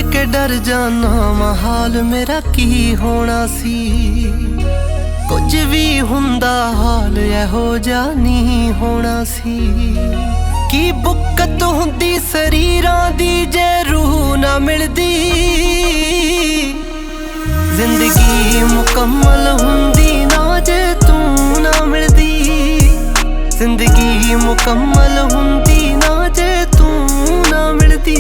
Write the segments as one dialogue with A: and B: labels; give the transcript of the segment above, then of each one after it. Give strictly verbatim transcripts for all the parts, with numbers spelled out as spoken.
A: के डर जाना महाल मेरा की होना सी। कुछ भी हुंदा हाल एहो जा नहीं होना सी। की बुक्कत हुंदी शरीरां दी जे रूह ना मिलदी। जिंदगी मुकम्मल हुंदी ना जे तू ना मिलदी। जिंदगी मुकम्मल हुंदी ना जे तू ना मिलदी।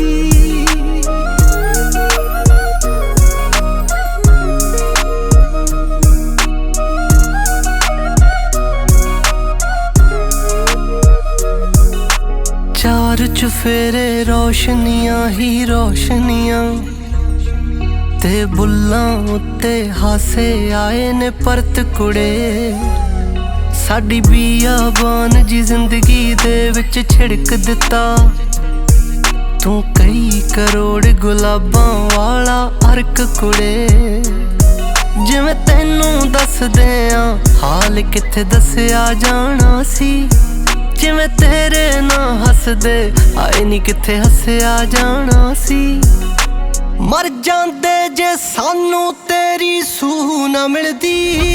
A: चार चुफेरे रोशनियां ही रोशनियां ते बुल्लां उत्ते हासे आए ने परत कुड़े। साडी बियाबान जी जिंदगी दे विच छिड़क दिता। तू कई करोड़ गुलाबां वाला अर्क कुड़े। जिवें तैनू दसदे आ हाल किथे दसिया जाना सी। जिवें तेरे ना हसदे आए नी किथे हसिया जाना सी। मर जांदे जे सानू तेरी सूह ना मिलदी।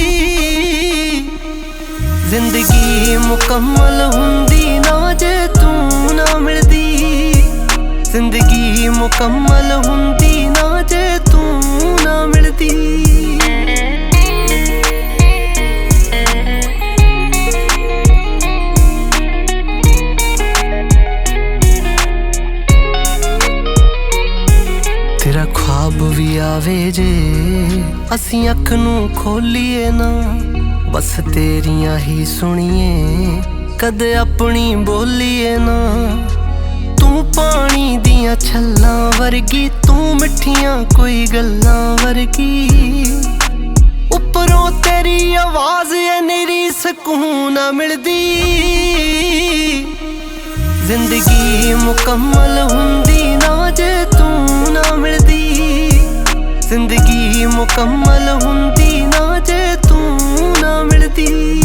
A: जिंदगी मुकम्मल हुंदी ना जे तू ना मिलदी। जिंदगी मुकम्मल हुंदी ना जे तू ना मिलदी। तेरा ख्वाब भी आवे जे असी अख नू खोलीए ना। बस तेरियां ही सुनिए कदे अपनी बोलीए ना। तू पानी दियां छल्लां वर्गी तू मिठियां कोई गल्लां वर्गी। उपरों तेरी आवाज है निरी सकून ना मिलदी। जिंदगी मुकम्मल हुंदी ना जे तू ना मिलदी। जिंदगी मुकम्मल हुंदी ना जे तू ना मिलदी।